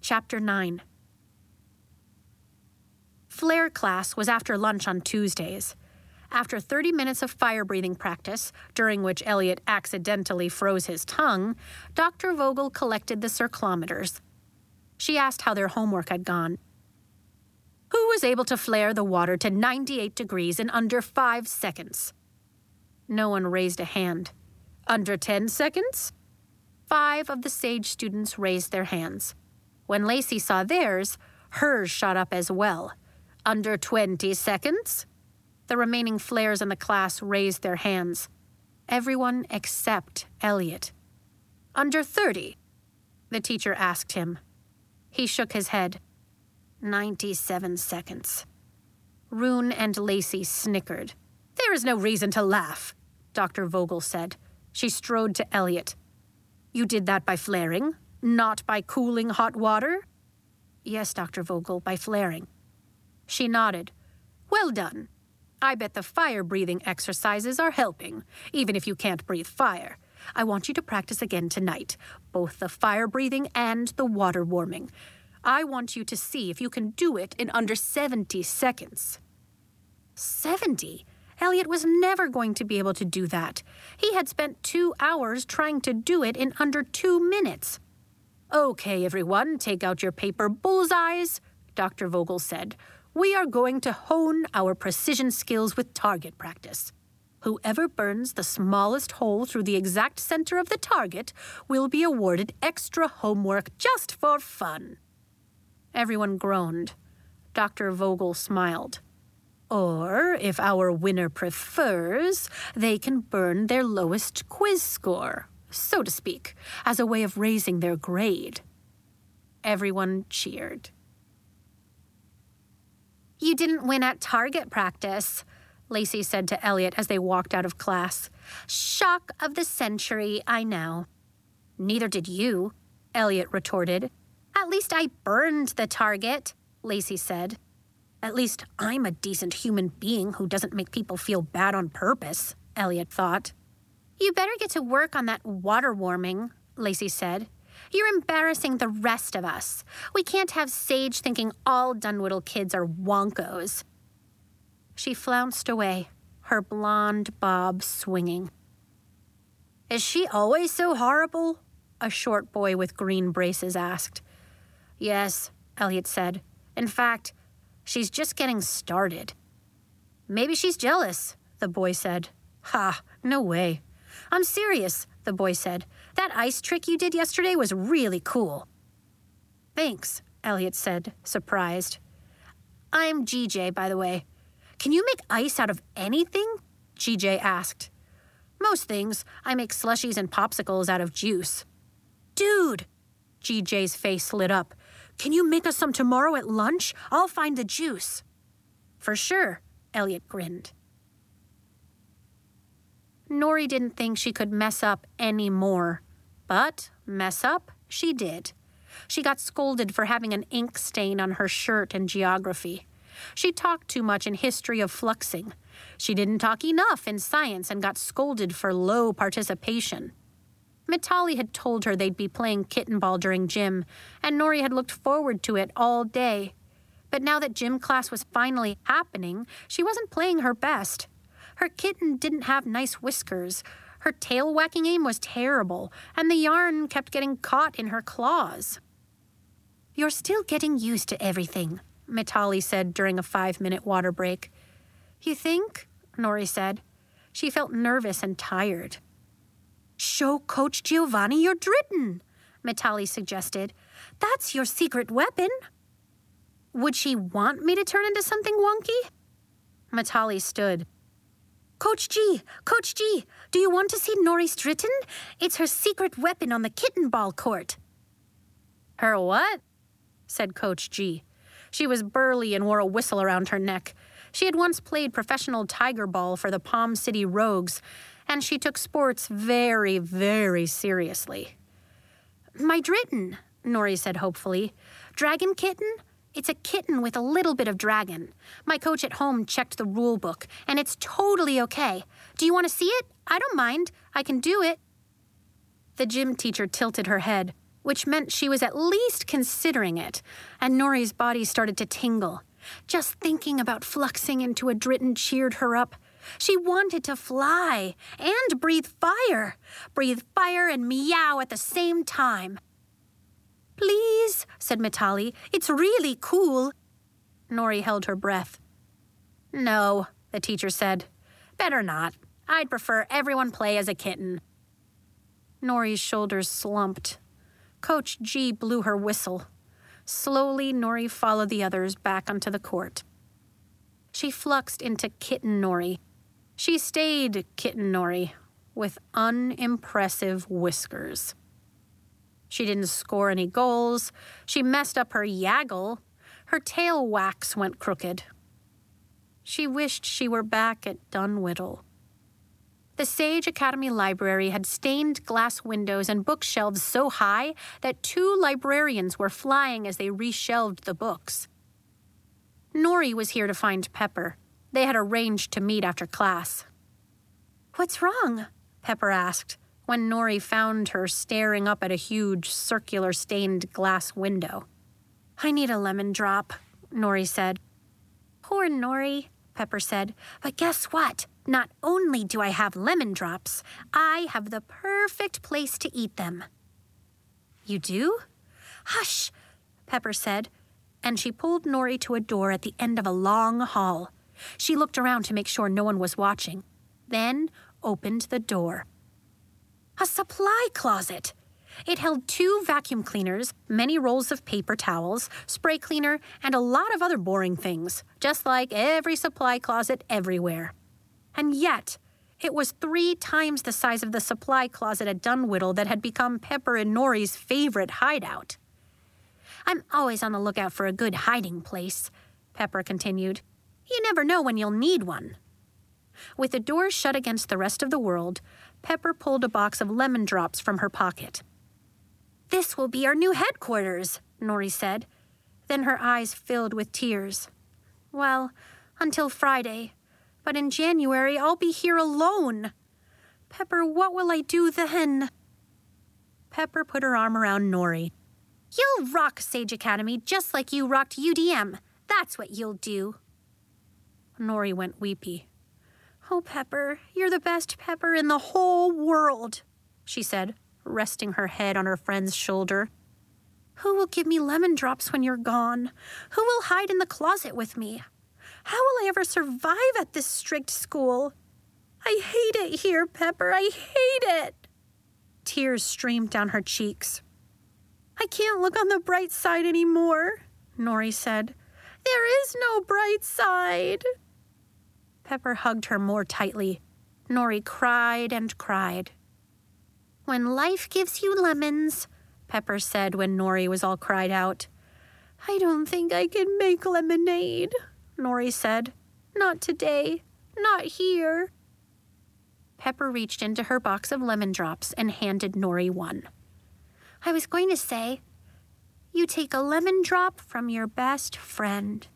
Chapter 9. Flare class was after lunch on Tuesdays. After 30 minutes of fire-breathing practice, during which Elliot accidentally froze his tongue, Dr. Vogel collected the circlometers. She asked how their homework had gone. Who was able to flare the water to 98 degrees in under 5 seconds? No one raised a hand. Under 10 seconds? 5 of the SAGE students raised their hands. When Lacey saw theirs, hers shot up as well. Under 20 seconds? The remaining flares in the class raised their hands. Everyone except Elliot. Under 30? The teacher asked him. He shook his head. 97 seconds. Rune and Lacey snickered. There is no reason to laugh, Dr. Vogel said. She strode to Elliot. You did that by flaring, not by cooling hot water? Yes, Dr. Vogel, by flaring. She nodded. Well done. I bet the fire-breathing exercises are helping, even if you can't breathe fire. I want you to practice again tonight, both the fire-breathing and the water-warming. I want you to see if you can do it in under 70 seconds. 70? Elliot was never going to be able to do that. He had spent 2 hours trying to do it in under 2 minutes. Okay, everyone, take out your paper bullseyes, Dr. Vogel said. We are going to hone our precision skills with target practice. Whoever burns the smallest hole through the exact center of the target will be awarded extra homework just for fun. Everyone groaned. Dr. Vogel smiled. Or, if our winner prefers, they can burn their lowest quiz score, so to speak, as a way of raising their grade. Everyone cheered. You didn't win at target practice, Lacey said to Elliot as they walked out of class. Shock of the century, I know. Neither did you, Elliot retorted. At least I burned the target, Lacey said. At least I'm a decent human being who doesn't make people feel bad on purpose, Elliot thought. You better get to work on that water warming, Lacey said. You're embarrassing the rest of us. We can't have Sage thinking all Dunwiddle kids are wonkos. She flounced away, her blonde bob swinging. Is she always so horrible? A short boy with green braces asked. Yes, Elliot said. In fact, she's just getting started. Maybe she's jealous, the boy said. Ha, no way. I'm serious, the boy said. That ice trick you did yesterday was really cool. Thanks, Elliot said, surprised. I'm GJ, by the way. Can you make ice out of anything? GJ asked. Most things. I make slushies and popsicles out of juice. Dude! GJ's face lit up. Can you make us some tomorrow at lunch? I'll find the juice. For sure, Elliot grinned. Nori didn't think she could mess up any more. But mess up she did. She got scolded for having an ink stain on her shirt in geography. She talked too much in history of fluxing. She didn't talk enough in science and got scolded for low participation. Mitali had told her they'd be playing kitten ball during gym, and Nori had looked forward to it all day. But now that gym class was finally happening, she wasn't playing her best. Her kitten didn't have nice whiskers. Her tail-whacking aim was terrible, and the yarn kept getting caught in her claws. You're still getting used to everything, Mitali said during a 5-minute water break. You think? Nori said. She felt nervous and tired. Show Coach Giovanni your Dritten, Mitali suggested. That's your secret weapon. Would she want me to turn into something wonky? Mitali stood. Coach G, do you want to see Nori's Dritten? It's her secret weapon on the kitten ball court. Her what? Said Coach G. She was burly and wore a whistle around her neck. She had once played professional tiger ball for the Palm City Rogues, and she took sports very, very seriously. My Dritten, Nori said hopefully. Dragon kitten? It's a kitten with a little bit of dragon. My coach at home checked the rule book, and it's totally okay. Do you want to see it? I don't mind. I can do it. The gym teacher tilted her head. which meant she was at least considering it, and Nori's body started to tingle. Just thinking about fluxing into a Dritten cheered her up. She wanted to fly and breathe fire and meow at the same time. "Please," said Mitali, "it's really cool." Nori held her breath. "No," the teacher said. "Better not. I'd prefer everyone play as a kitten." Nori's shoulders slumped. Coach G blew her whistle. Slowly, Nori followed the others back onto the court. She fluxed into Kitten Nori. She stayed Kitten Nori, with unimpressive whiskers. She didn't score any goals. She messed up her yaggle. Her tail wax went crooked. She wished she were back at Dunwhiddle. The Sage Academy Library had stained glass windows and bookshelves so high that 2 librarians were flying as they reshelved the books. Nori was here to find Pepper. They had arranged to meet after class. "What's wrong?" Pepper asked, when Nori found her staring up at a huge circular stained glass window. "I need a lemon drop," Nori said. "Poor Nori," Pepper said. "But guess what? Not only do I have lemon drops, I have the perfect place to eat them." "You do?" "Hush," Pepper said, and she pulled Nori to a door at the end of a long hall. She looked around to make sure no one was watching, then opened the door. A supply closet! It held 2 vacuum cleaners, many rolls of paper towels, spray cleaner, and a lot of other boring things, just like every supply closet everywhere. And yet, it was 3 times the size of the supply closet at Dunwhiddle that had become Pepper and Nori's favorite hideout. "I'm always on the lookout for a good hiding place," Pepper continued. "You never know when you'll need one." With the door shut against the rest of the world, Pepper pulled a box of lemon drops from her pocket. "This will be our new headquarters," Nori said. Then her eyes filled with tears. "Well, until Friday. But in January, I'll be here alone. Pepper, what will I do then?" Pepper put her arm around Nori. "You'll rock Sage Academy just like you rocked UDM. That's what you'll do." Nori went weepy. "Oh, Pepper, you're the best Pepper in the whole world," she said, resting her head on her friend's shoulder. "Who will give me lemon drops when you're gone? Who will hide in the closet with me? How will I ever survive at this strict school? I hate it here, Pepper. I hate it." Tears streamed down her cheeks. "I can't look on the bright side anymore," Nori said. "There is no bright side." Pepper hugged her more tightly. Nori cried and cried. "When life gives you lemons," Pepper said when Nori was all cried out. "I don't think I can make lemonade," Nori said. "Not today. Not here." Pepper reached into her box of lemon drops and handed Nori one. "I was going to say, you take a lemon drop from your best friend."